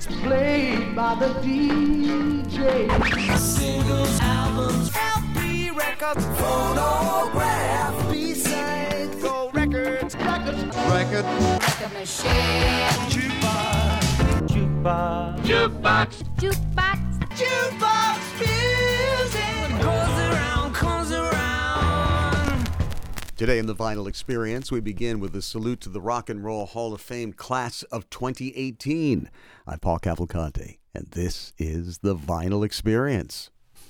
played by the DJ. Singles, albums, LP records, phonograph, B-sides, gold records, record machine, jukebox music comes around. Today in the Vinyl Experience, we begin with a salute to the Rock and Roll Hall of Fame class of 2018. I'm Paul Cavalcante, and this is the Vinyl Experience.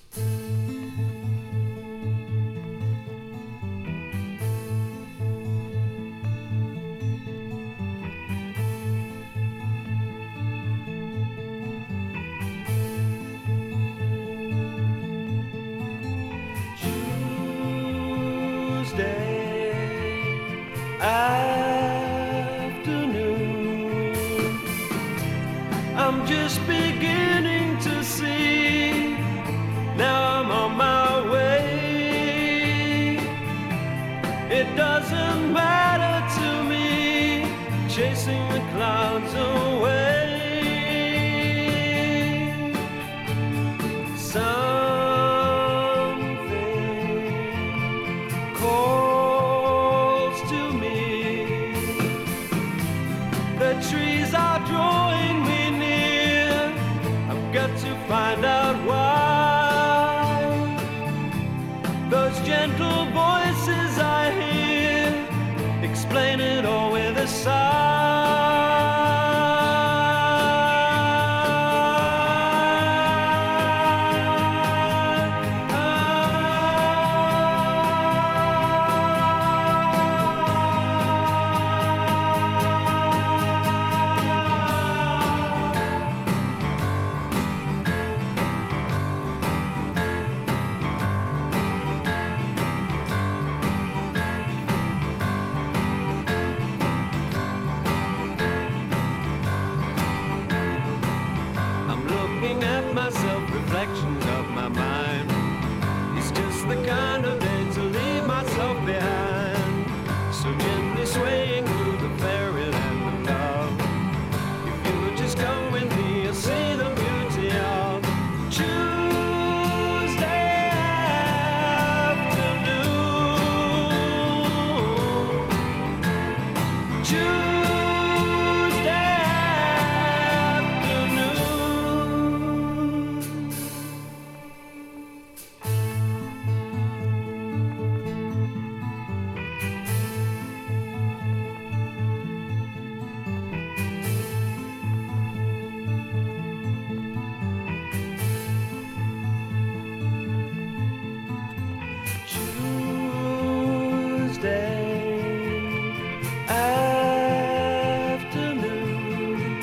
Afternoon, I'm just beginning to see. Now I'm on my way. It doesn't matter to me, chasing the clouds away. Trees are drawing me near. I've got to find out why. Those gentle voices I hear explain it all with a sigh. Reflections of my mind. It's just the kind of day to leave myself behind. So gently swaying through the fairyland of love. If you would just come with me, you'll see the beauty of Tuesday afternoon. Tuesday afternoon,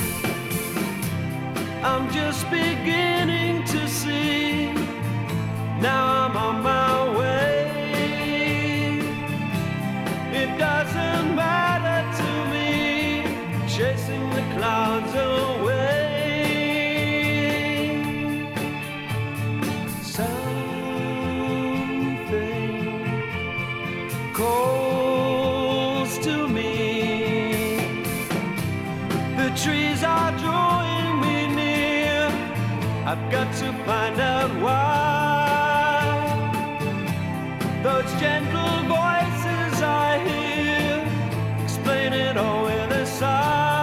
I'm just beginning to see. Now I'm on my way. It doesn't matter to me, chasing the clouds away. Something calls to me. The trees are drawing me near. I've got to find out why. Those gentle voices I hear explain it all with a sigh.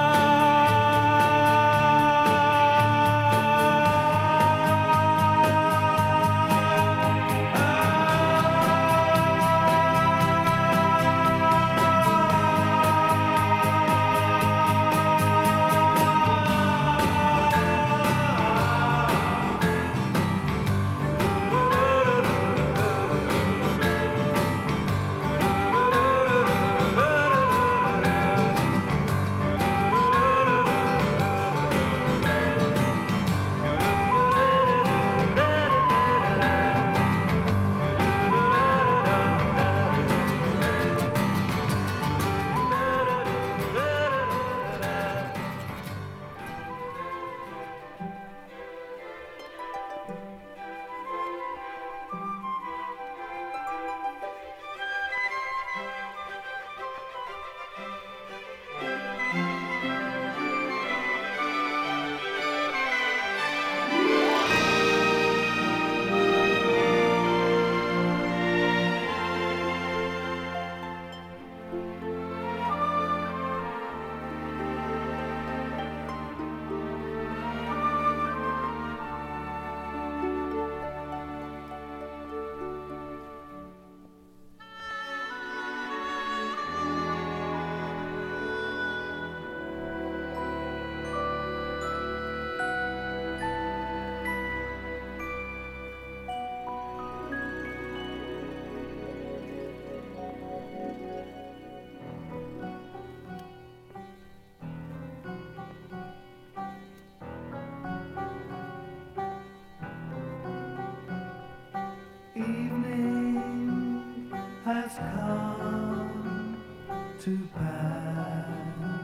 has come to pass.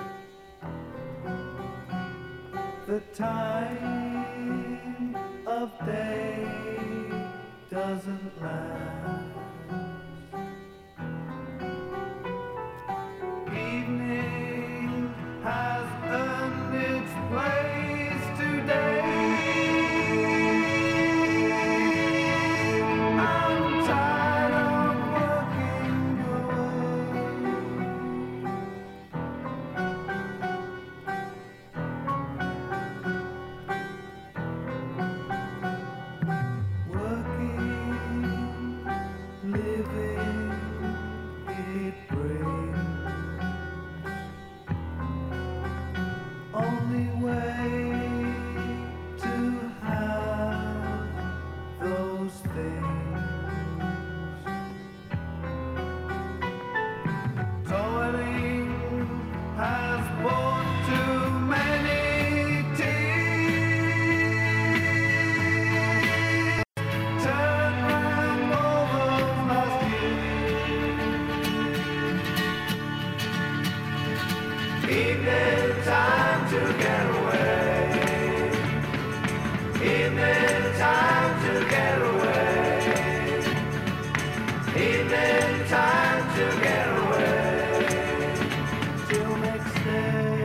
The time of day doesn't last. Evening has earned its place today. I'm tired of working living, it brings. Only way to have those things. Toiling has brought too many tears. Turn round over last year. Evening time to get away. Evening time to get away. Evening time to get away. Till next day.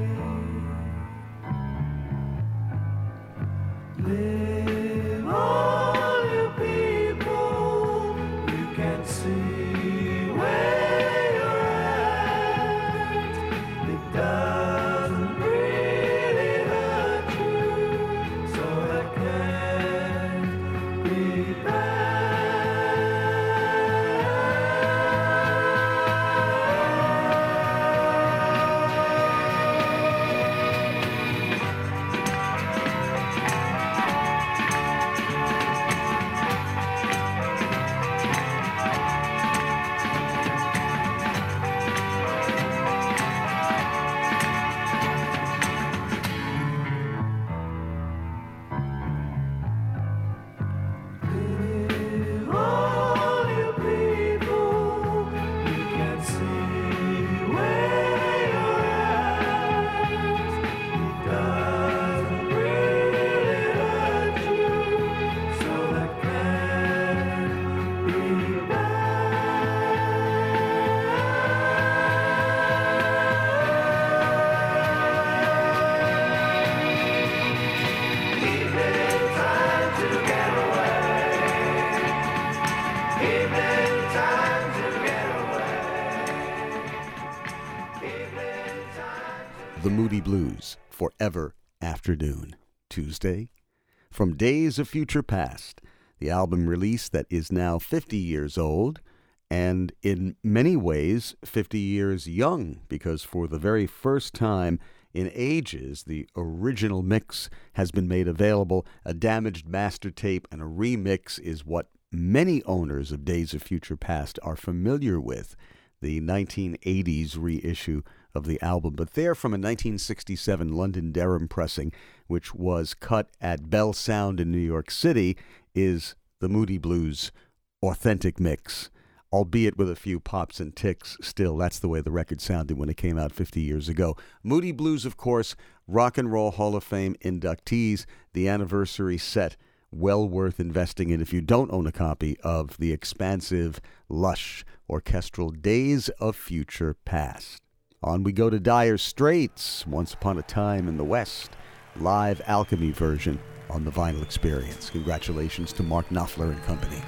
Live all you people. You can see where you're at. It doesn't really hurt you, so that can't be Live all you people, you can see where you're at. It doesn't really hurt you, so that can't be bad. Evening time to get away. Evening time to get away. Evening time to The Moody Blues, Forever Afternoon. Tuesday, from Days of Future Past, the album release that is now 50 years old, and in many ways 50 years young, because for the very first time in ages, the original mix has been made available. A damaged master tape and a remix is what many owners of Days of Future Past are familiar with, the 1980s reissue of the album. But there, from a 1967 London Durham pressing, which was cut at Bell Sound in New York City, is the Moody Blues authentic mix, albeit with a few pops and ticks. Still, that's the way the record sounded when it came out 50 years ago. Moody Blues, of course, Rock and Roll Hall of Fame inductees, the anniversary set, well worth investing in if you don't own a copy of the expansive, lush, orchestral Days of Future Past. On we go to Dire Straits, Once Upon a Time in the West, live Alchemy version on the Vinyl Experience. Congratulations to Mark Knopfler and company.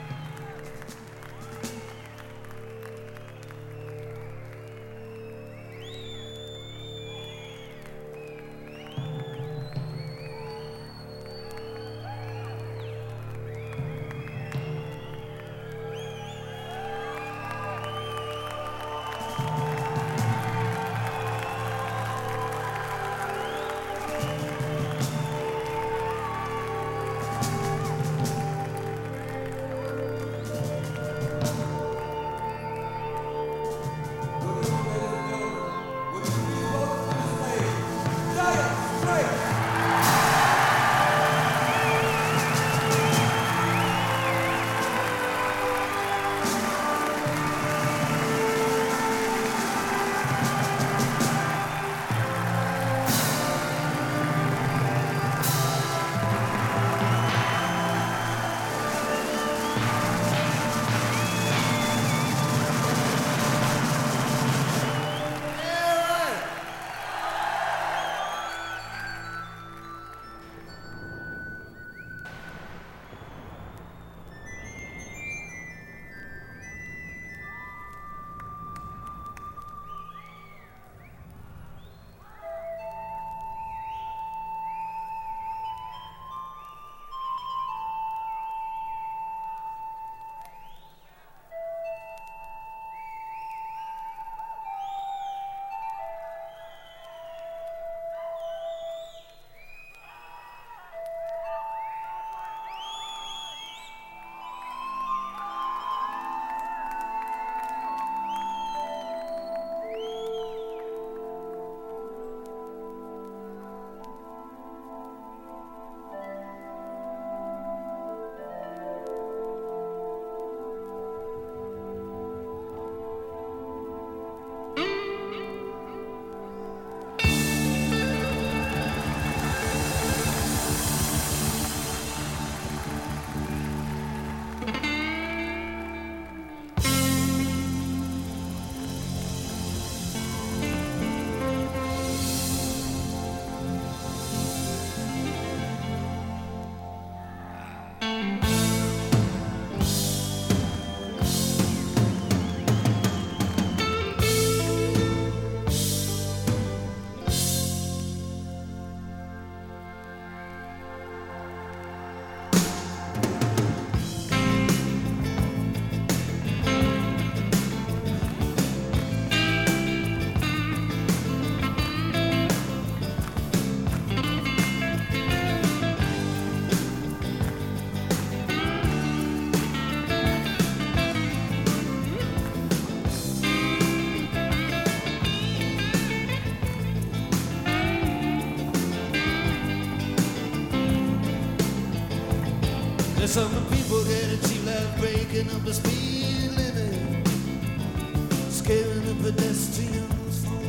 Some people get a cheap life breaking up the speed limit, scaring the pedestrians from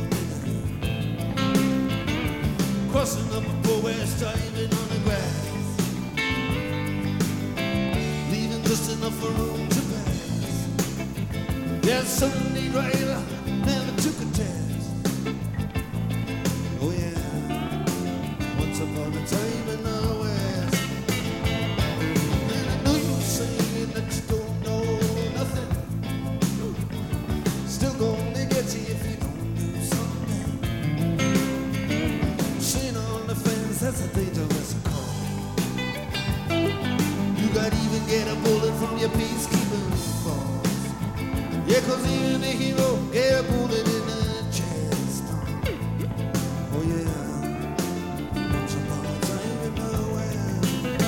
living, crossing up a poor west, driving on the grass, leaving just enough for room to pass. Yeah, Sunday driver never took a test. Oh yeah, once upon a time in the West. Saying that you don't know nothing, still gonna get you if you don't do something. Sitting on the fence, that's a dangerous call. You got even get a bullet from your peacekeeping force. Yeah, 'cause even the hero get a bullet in the chest. Oh yeah, once upon a time in the West.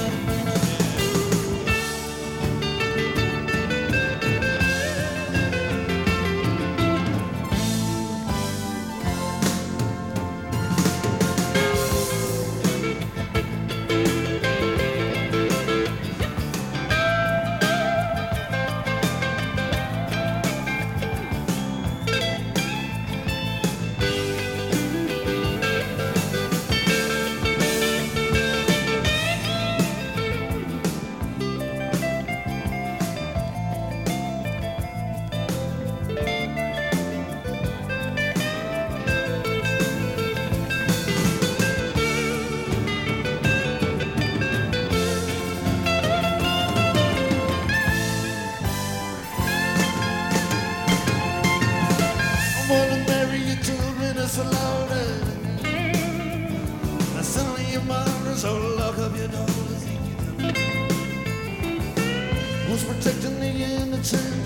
Who's protecting the innocent?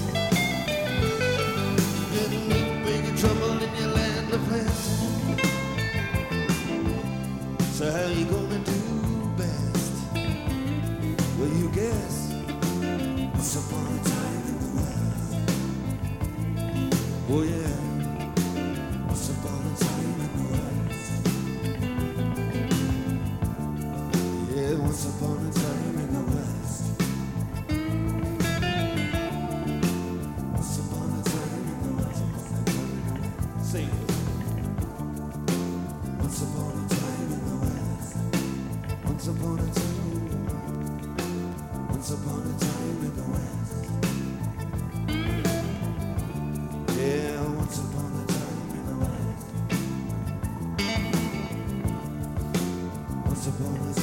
Didn't need big trouble in your land of plenty. So how you gonna do best? Well, you guess. Once upon a time in the West. Oh yeah. Once upon a time in the West. Yeah, once upon a time in the West. Once upon a time in the West. Sing it. Once upon a time in the West. Once upon a time. Once upon a time in the West. Yeah, once upon a time in the West. Once upon a time in the West.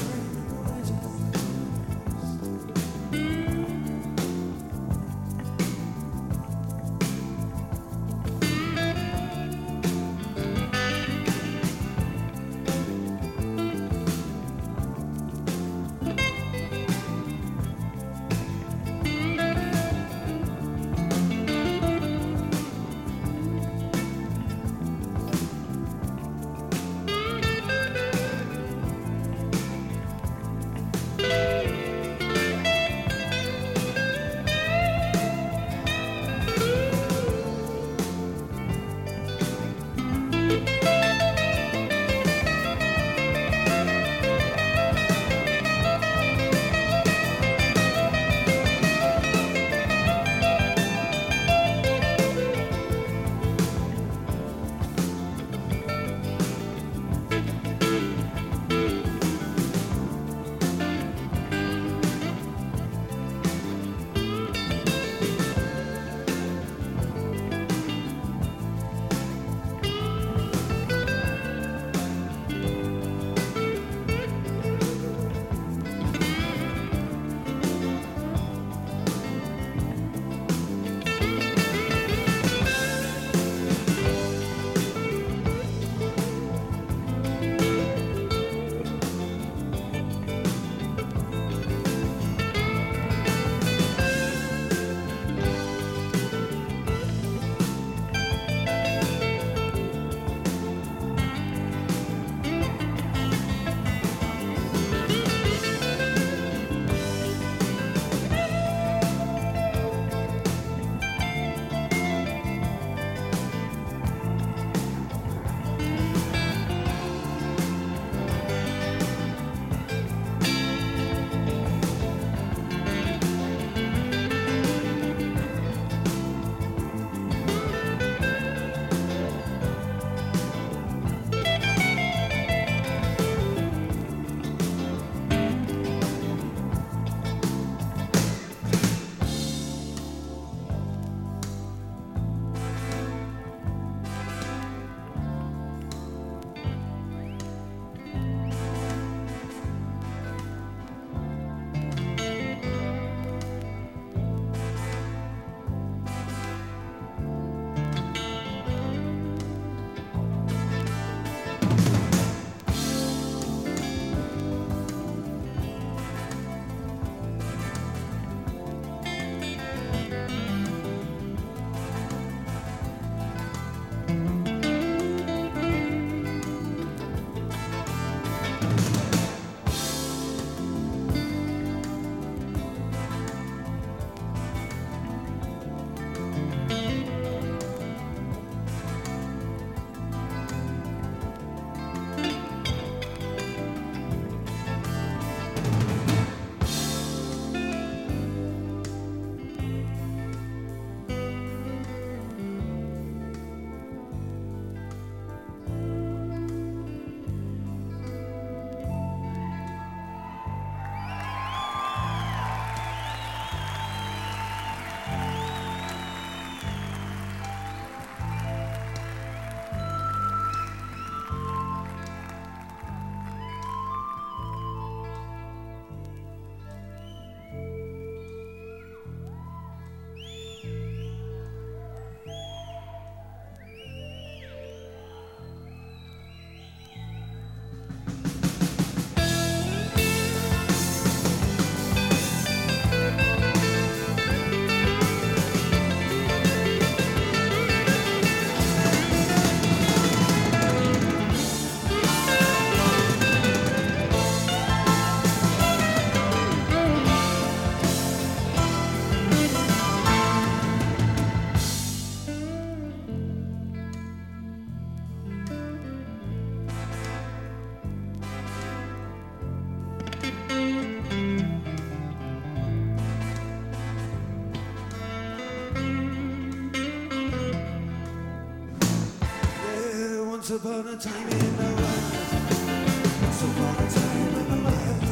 Once upon a time in the West. Once upon a time in the West.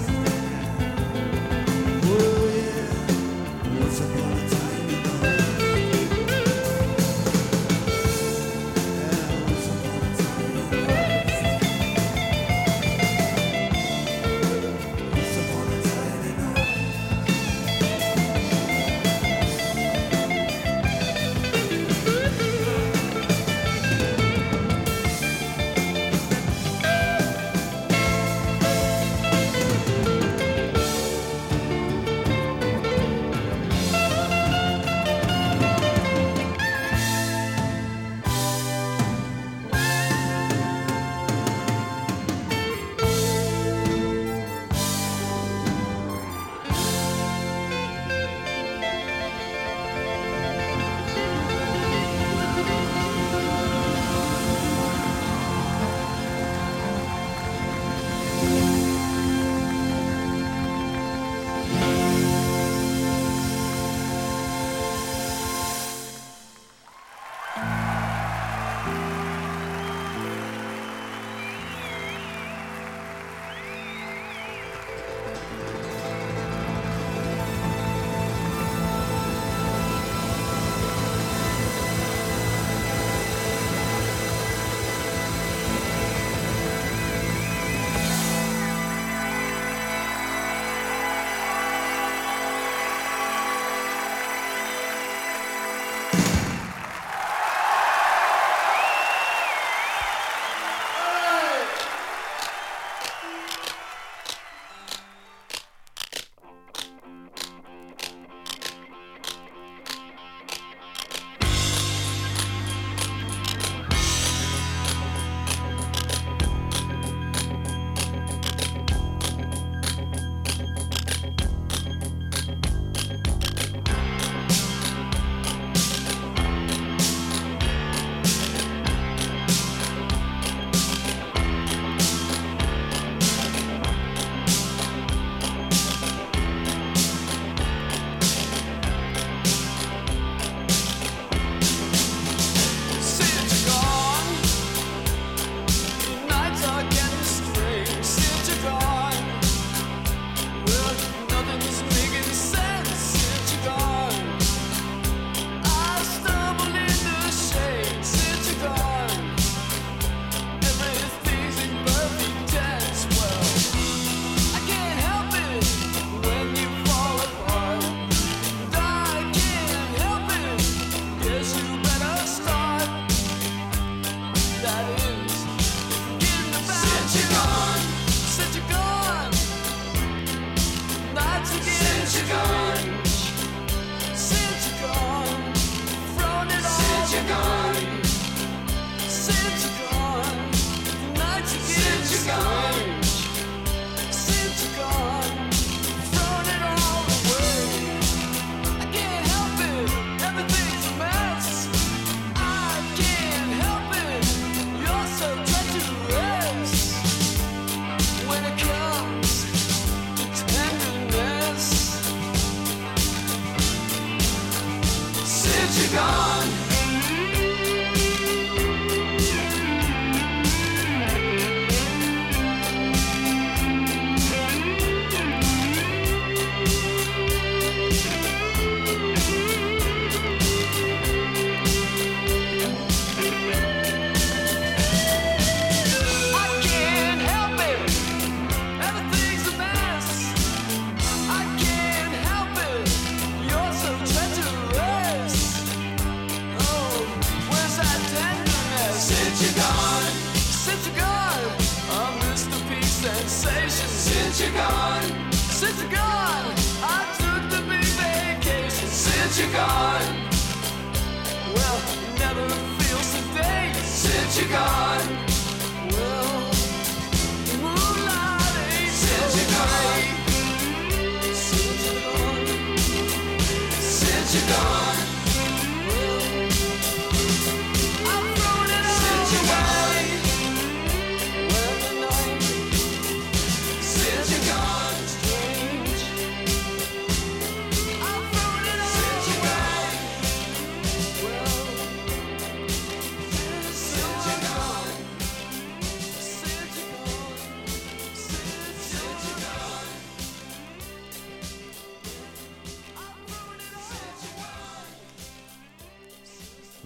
Oh yeah. Once upon a time in the West. Yeah, once upon a time in the West. Once upon a time in the West.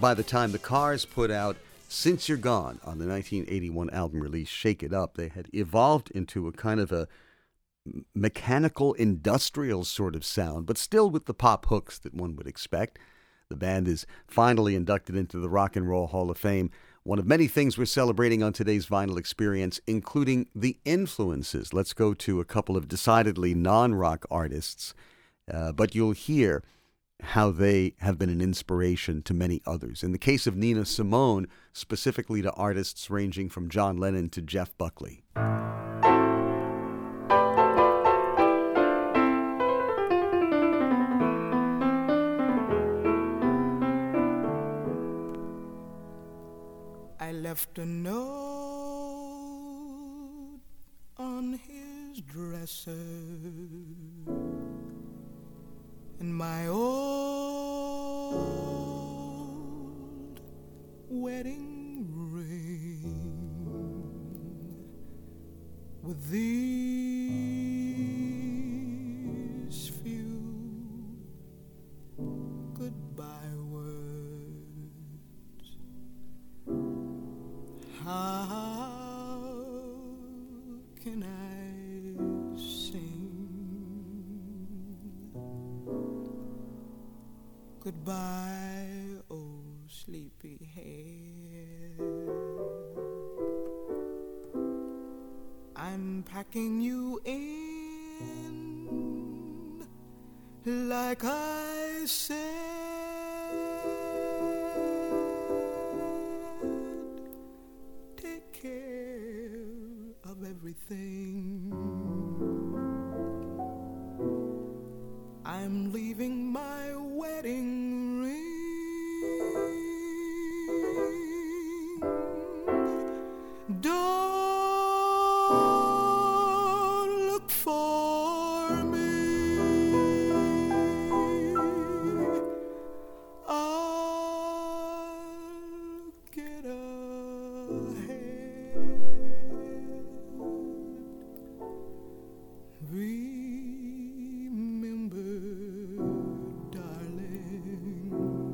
by the time the Cars put out Since You're Gone on the 1981 album release Shake It Up, they had evolved into a kind of a mechanical, industrial sort of sound, but still with the pop hooks that one would expect. The band is finally inducted into the Rock and Roll Hall of Fame, one of many things we're celebrating on today's Vinyl Experience, including the influences. Let's go to a couple of decidedly non-rock artists, but you'll hear how they have been an inspiration to many others. In the case of Nina Simone, specifically to artists ranging from John Lennon to Jeff Buckley. I left a note on his dresser, and my old wedding ring with these few goodbye words. How can I sing goodbye, oh sleepyhead? I'm packing you in like I said. Take care of everything. I'm leaving my wedding ring. Don't look for me. I'll get ahead. Remember, darling,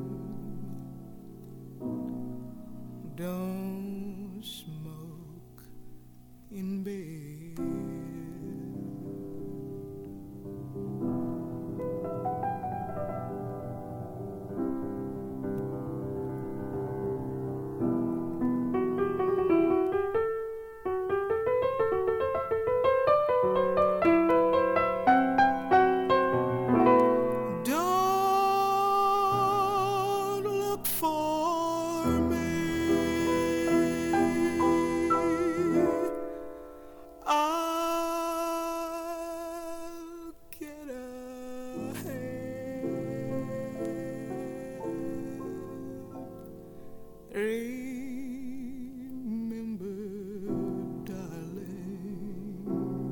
don't smoke in bed. Don't look for me. I'll get ahead. Remember, darling,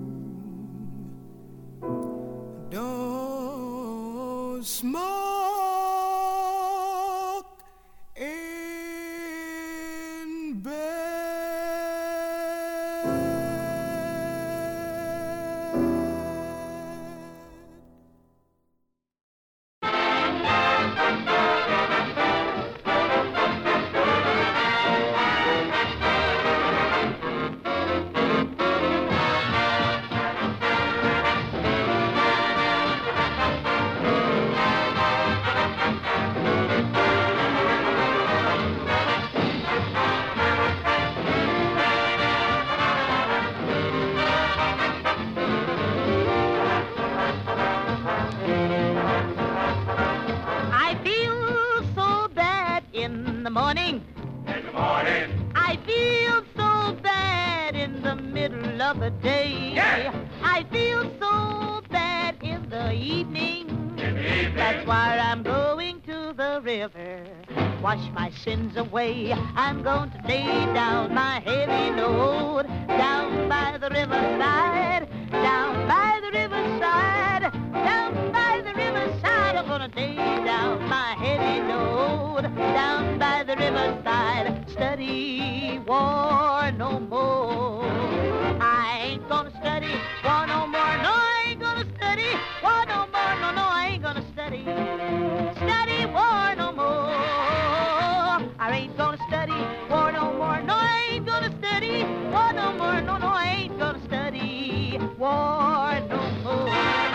don't smoke in bed. I feel so bad in the morning. In the morning, I feel so bad in the middle of the day. Yeah. I feel so bad in the evening. in the evening. That's why I'm going to the river, wash my sins away. I'm going to lay down my heavy load down by the riverside, down by the riverside, down by the riverside. I'm gonna lay down my heavy load down by the riverside. Study war no more. I ain't gonna study war no more. No, I ain't gonna study war no more. No, no, I ain't gonna study war no more. war no more.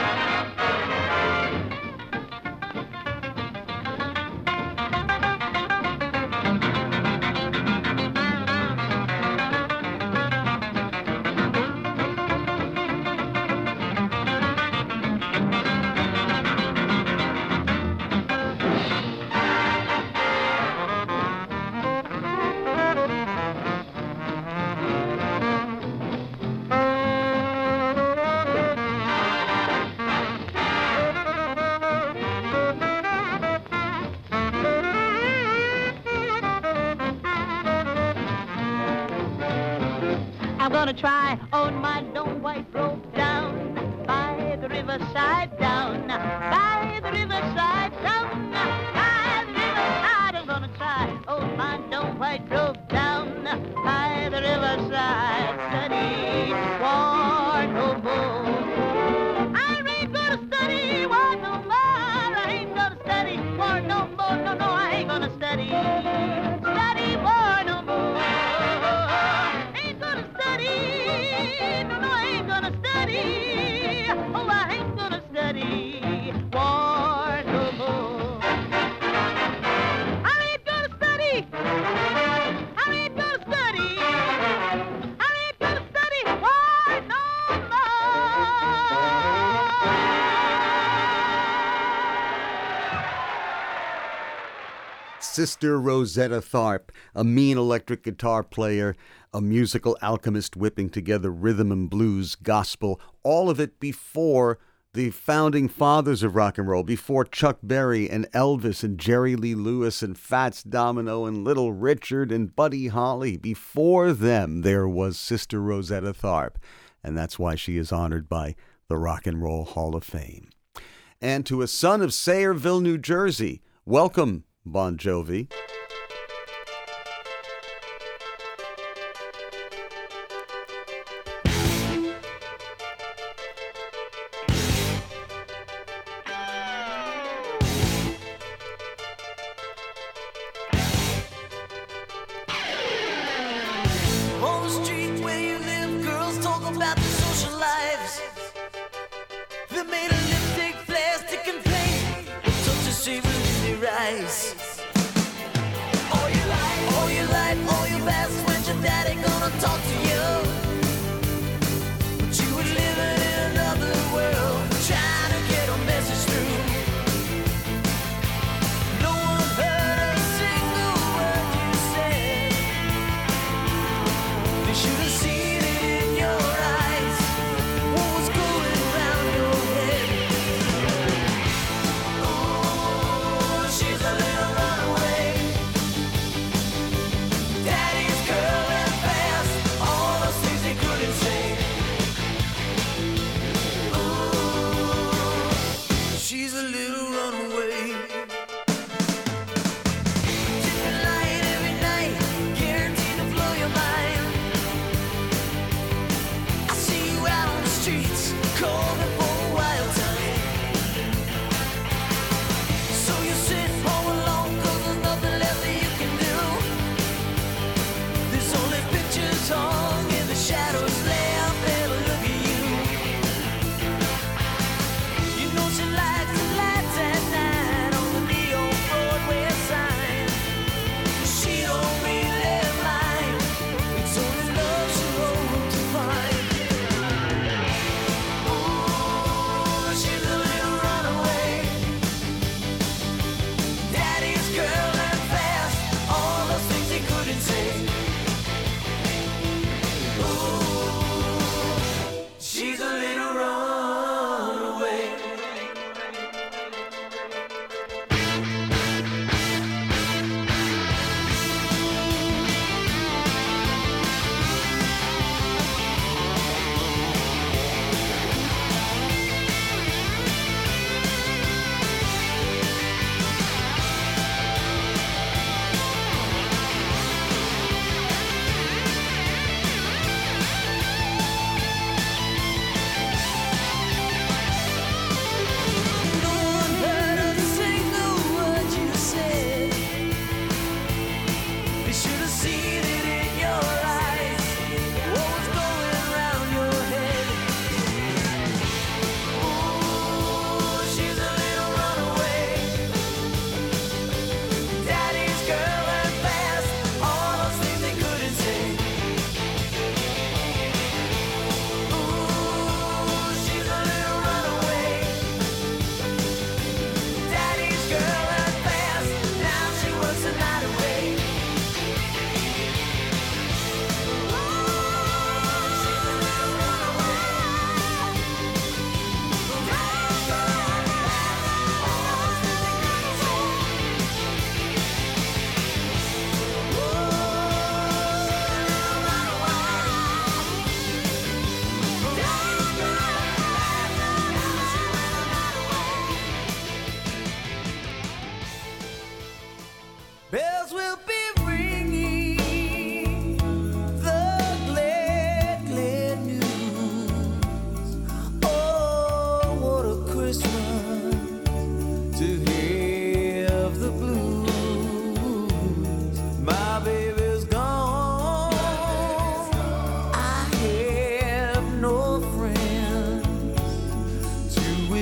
I'm gonna try on my long white robe down by the riverside, down by the riverside, down by the riverside. I'm gonna try on my long white robe down by the riverside. Study war no more. I ain't gonna study war no more. I ain't gonna study war no more. No, no, I ain't gonna study war no more. No, no, I ain't gonna study. Oh, I ain't gonna study war no more. I ain't gonna study. I ain't gonna study. I ain't gonna study war no more. Sister Rosetta Tharpe, a mean electric guitar player, a musical alchemist whipping together rhythm and blues, gospel, all of it before the founding fathers of rock and roll, before Chuck Berry and Elvis and Jerry Lee Lewis and Fats Domino and Little Richard and Buddy Holly. Before them, there was Sister Rosetta Tharpe, and that's why she is honored by the Rock and Roll Hall of Fame. And to a son of Sayreville, New Jersey, welcome, Bon Jovi. On the street where you live, girls talk about their social lives. They made a lipstick, plastic, and paint, such a savor in their eyes. All your life, all your past, when's your daddy gonna talk to you? But you were living in another world, trying to get a message through. No one heard a single word you said. They should have seen it in your eyes, what was going around your head. Oh, she's a little runaway. Daddy's girl and fast, all the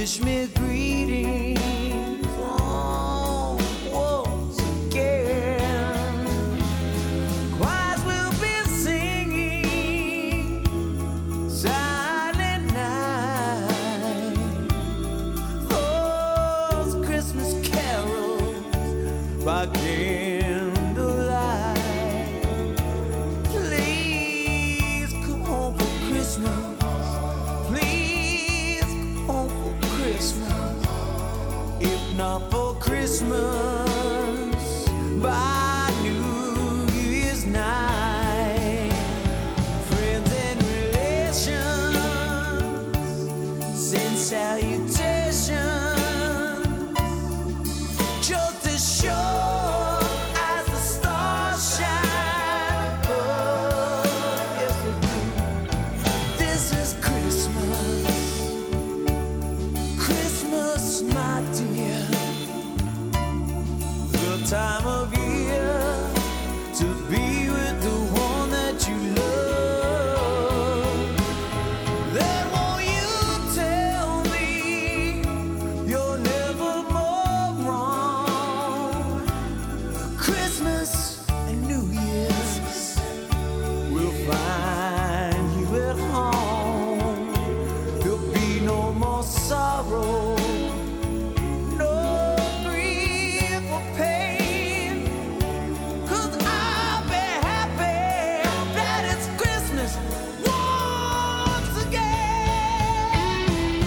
wish me greetings once again. Choirs will be singing silent night, those Christmas carols by candlelight. Please come home for Christmas. Please come home for Christmas. If not for Christmas, by New Year's night. Friends and relations send salutations, just as sure as the stars shine above. Yes, they do. This is Christmas, Christmas, my dear, the time of year to be with the one that you love. Then won't you tell me you're never more wrong? Christmas and New Year's will find you at home. There'll be no more sorrow, no grief or pain, 'cause I'll be happy that it's Christmas once again.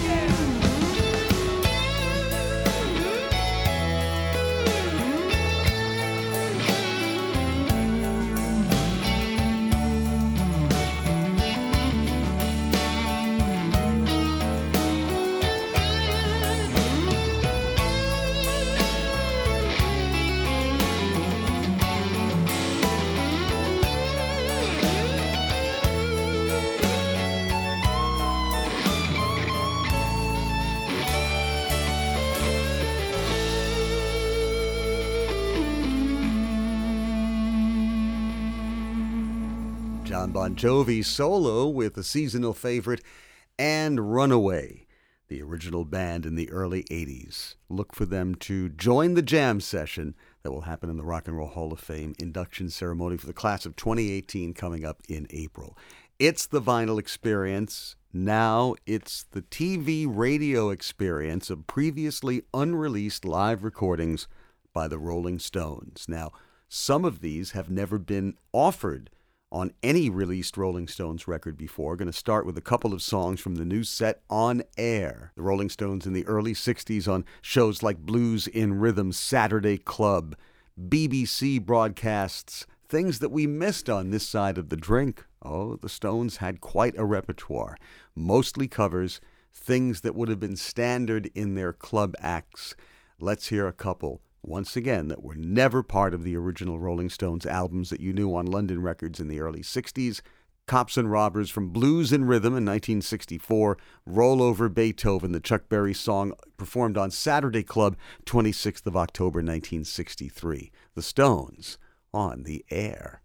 John Bon Jovi solo with a seasonal favorite and Runaway, the original band in the early 80s. Look for them to join the jam session that will happen in the Rock and Roll Hall of Fame induction ceremony for the class of 2018 coming up in April. It's the vinyl experience. Now it's the TV radio experience of previously unreleased live recordings by the Rolling Stones. Now, some of these have never been offered on any released Rolling Stones record before. We're going to start with a couple of songs from the new set On Air. The Rolling Stones in the early 60s on shows like Blues in Rhythm, Saturday Club, BBC broadcasts, things that we missed on this side of the drink. Oh, the Stones had quite a repertoire. Mostly covers, things that would have been standard in their club acts. Let's hear a couple, once again, that were never part of the original Rolling Stones albums that you knew on London Records in the early 60s. Cops and Robbers from Blues in Rhythm in 1964. Roll Over Beethoven, the Chuck Berry song performed on Saturday Club, 26th of October 1963. The Stones on the Air.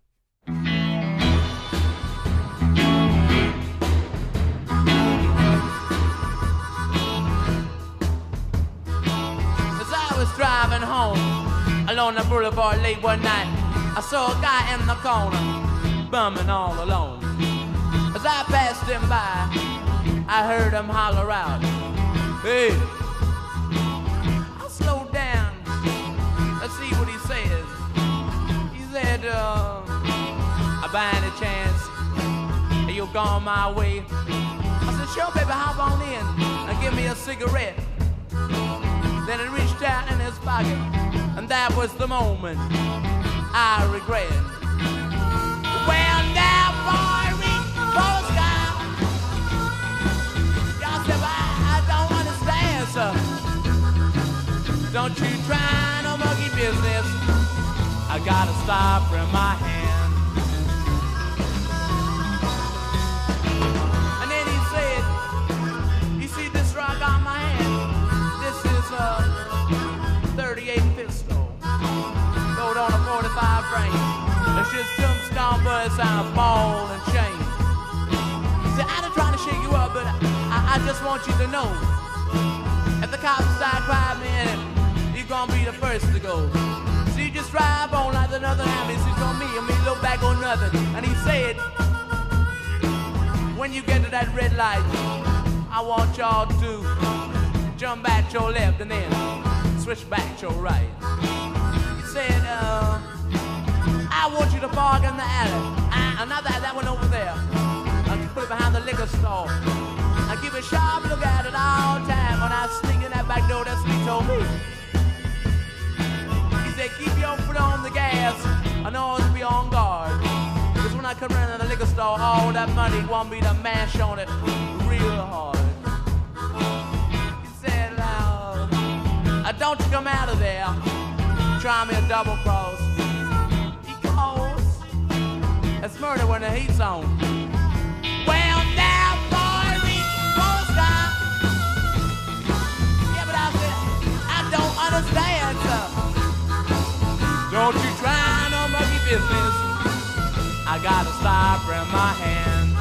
Was driving home along the boulevard late one night. I saw a guy in the corner bumming all alone. As I passed him by, I heard him holler out, "Hey!" I slowed down. Let's see what he says. He said, by any chance, you'll go my way? I said, "Sure, baby, hop on in and give me a cigarette." Then he reached out in his pocket, and that was the moment I regret. Well, now, boy, reach for the sky. Y'all said, I don't understand, sir. Don't you try no monkey business. I gotta stop from my hand. And then he said, "You see this rock on my hand? This is a 38 pistol, load on a 45 frame. It's just some stone bullets on a ball and chain." He said, "I ain't trying to shake you up, but I just want you to know If the cops start crying, man, you're gonna be the first to go. So you just drive on like another ambulance. He's on me, and me look back on nothing. And he said, when you get to that red light, I want y'all to jump back to your left and then switch back to your right. He said, I want you to park in the alley. Not that one over there. I'll put it behind the liquor store. I keep a sharp look at it all the time. When I sneak in that back door, that's what he told me. He said, keep your foot on the gas and always be on guard. Because when I come around in the liquor store, all that money want me to mash on it real hard. He said, don't you come out of there, try me a double cross. It's murder when the heat's on. Well, now, boy, reach for the sky. Yeah, but I said, I don't understand, sir. Don't you try no monkey business. I got a stopper in my hand.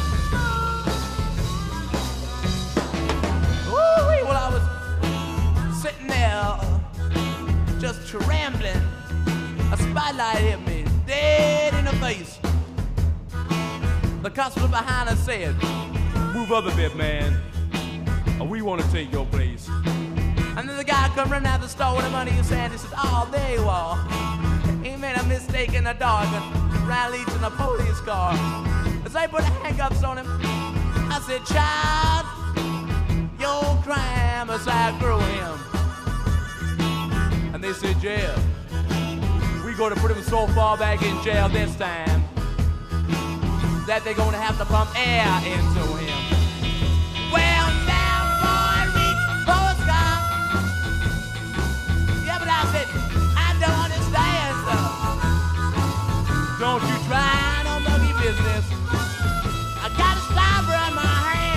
Ooh, well, I was sitting there, just rambling. A spotlight hit me dead in the face. The constable behind us said, move up a bit, man. We want to take your place. And then the guy come running out of the store with the money in his hand. He said, oh, there you are. He made a mistake in the dark and ran leads in a police car. As they put handcuffs on him, I said, child, your crime has outgrew him. And they said, jail. We going to put him so far back in jail this time that they're going to have to pump air into him. Well, now, boy, reach for the sky. Yeah, but I said, I don't understand, sir. Don't you try no monkey business. I got a stopper in my hand.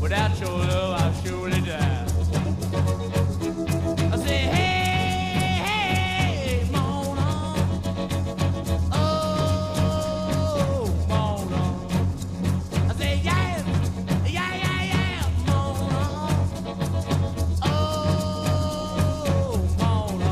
Without your love, I'll surely die. I say, hey, hey, Mona. Oh, Mona. I say, yeah, yeah, yeah, yeah, Mona. Oh, Mona.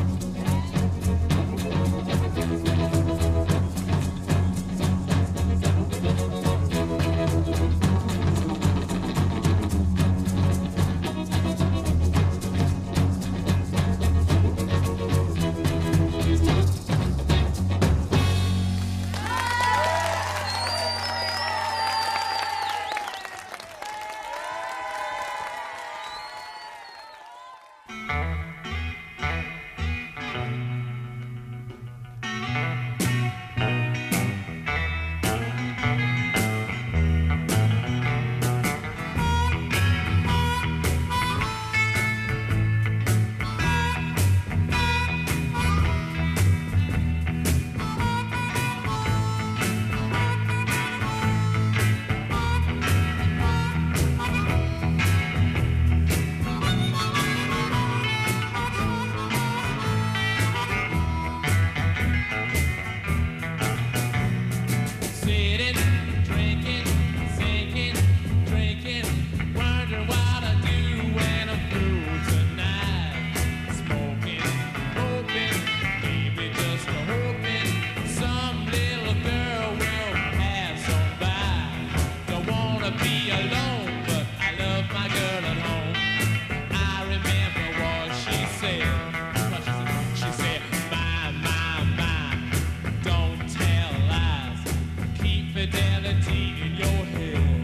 Sitting, drinking, sinking, drinking, wondering what I do when I'm through tonight. Smoking, hoping, maybe just hoping some little girl will pass on by. Don't wanna be alone, but I love my girl at home. I remember what she said. She said, my, don't tell lies. Keep fidelity in your head.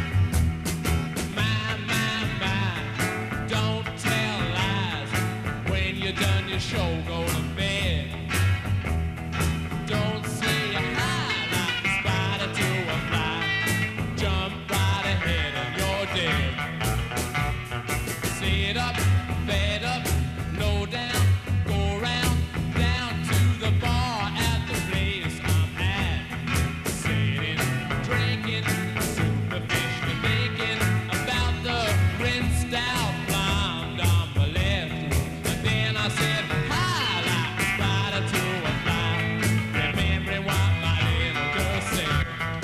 My, don't tell lies. When you're done your show, go to bed. Don't say hi like a spider to a fly. Jump right ahead and you're dead. Sit up, bed up, low down, go round, down to the bar at the place I'm at. Sitting, drinking, superficially thinking about the rinsed out blonde on my left. And then I said, hi, like a spider to a fly. Remembering what my little girl said.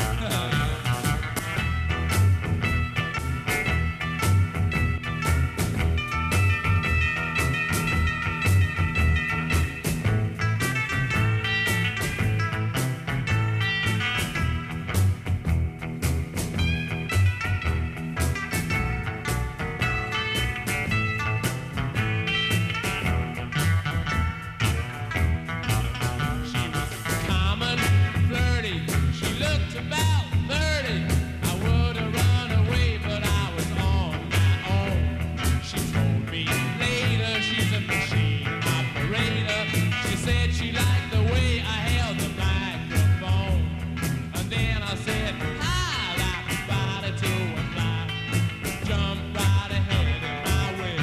She was common, flirty. She looked about 30. I would have run away, but I was on my own. She told me later she's a machine operator. She said she liked the way I held the microphone. And then I said, hi, like a spider to a fly. Jump right ahead in my way.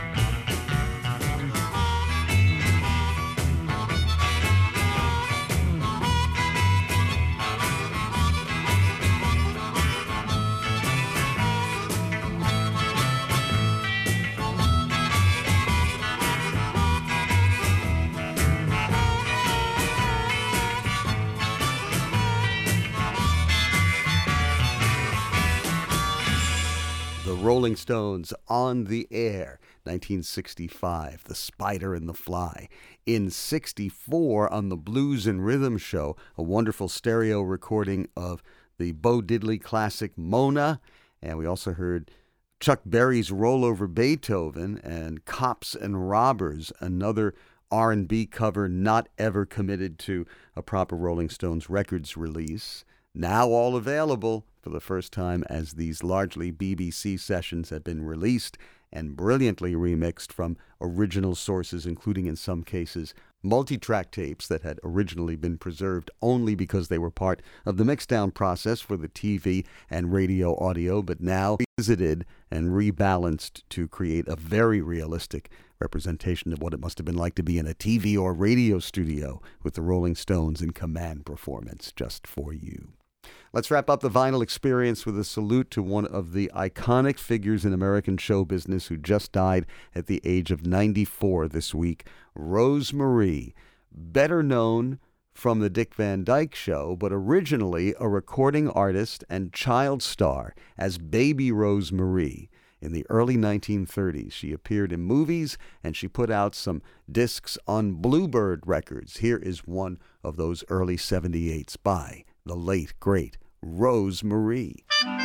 The Rolling Stones on the Air, 1965, The Spider and the Fly. In 64, on the Blues and Rhythm Show, a wonderful stereo recording of the Bo Diddley classic Mona. And we also heard Chuck Berry's Roll Over Beethoven and Cops and Robbers, another R&B cover not ever committed to a proper Rolling Stones records release. Now all available for the first time as these largely BBC sessions have been released and brilliantly remixed from original sources, including in some cases multi-track tapes that had originally been preserved only because they were part of the mixdown process for the TV and radio audio, but now revisited and rebalanced to create a very realistic representation of what it must have been like to be in a TV or radio studio with the Rolling Stones in command performance just for you. Let's wrap up the vinyl experience with a salute to one of the iconic figures in American show business who just died at the age of 94 this week, Rose Marie, better known from the Dick Van Dyke Show, but originally a recording artist and child star as Baby Rose Marie. In the early 1930s, she appeared in movies and she put out some discs on Bluebird Records. Here is one of those early 78s by the late, great Rose Marie.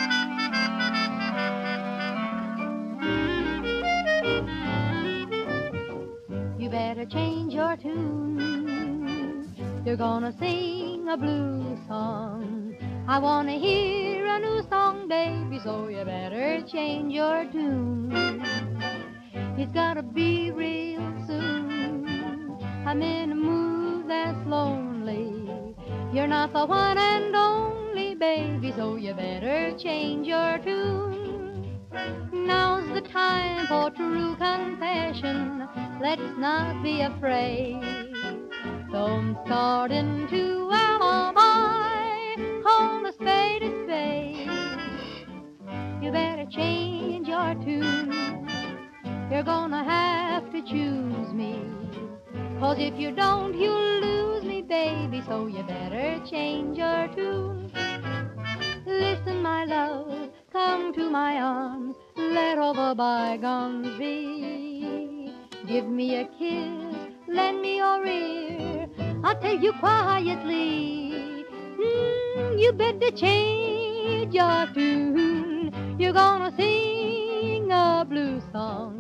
You better change your tune. You're gonna sing a blues song. I wanna hear a new song, baby, so you better change your tune. It's gotta be real soon. I'm in a mood that's lonely. You're not the one and only, baby, so you better change your tune. Now's the time for true confession. Let's not be afraid. Don't start into alibi. Call a spade a spade. You better change your tune. You're gonna have to choose me. 'Cause if you don't, you'll lose me, baby, so you better change your tune. Listen, my love, come to my arms. Let all the bygones be. Give me a kiss, lend me your ear. I'll tell you quietly. You better change your tune. You're gonna sing a blues song.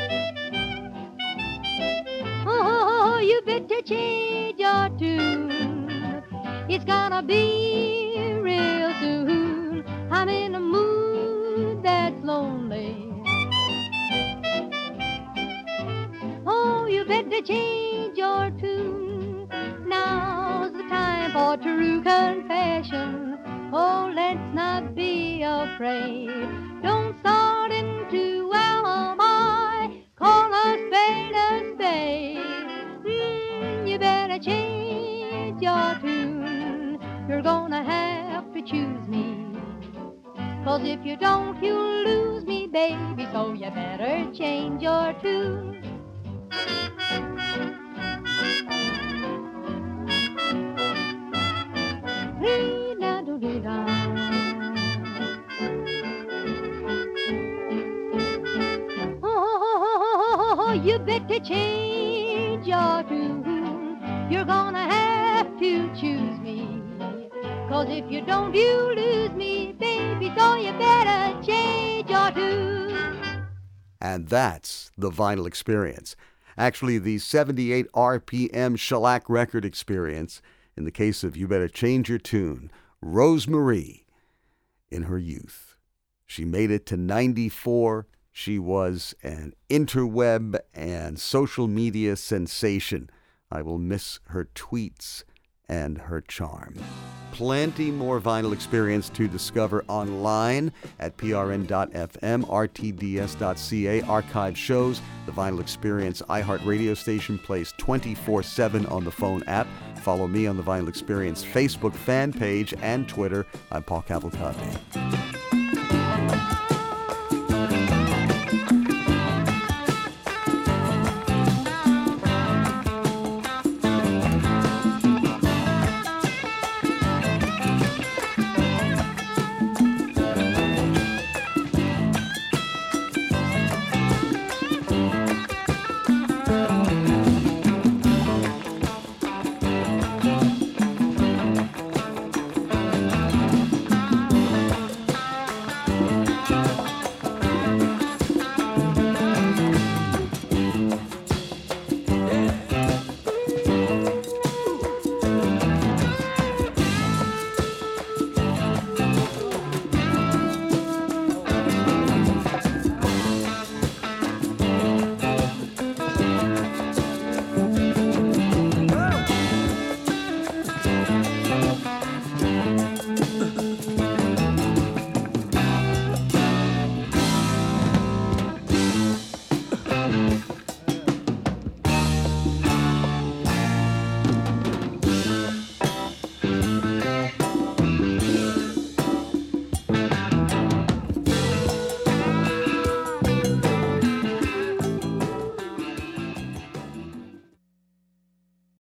Oh, you better change your tune. It's gonna be real soon. I'm in a mood that's lonely. Oh, you better change your tune. Now's the time for true confession. Oh, let's not be afraid. Don't start into alibi. Call a spade a spade. You better change your tune. You're gonna have to choose me. 'Cause if you don't, you'll lose me, baby, so you better change your tune. Oh, you better change your tune. You're gonna have to choose me. 'Cause if you don't, you lose me, baby, so you better change your tune. And that's the vinyl experience. Actually, the 78 RPM shellac record experience. In the case of You Better Change Your Tune, Rose Marie, in her youth. She made it to 94. She was an interweb and social media sensation. I will miss her tweets and her charm. Plenty more vinyl experience to discover online at prn.fm, rtds.ca, archive shows. The Vinyl Experience iHeart radio station plays 24/7 on the phone app. Follow me on the Vinyl Experience Facebook fan page and Twitter. I'm Paul Cavalcante.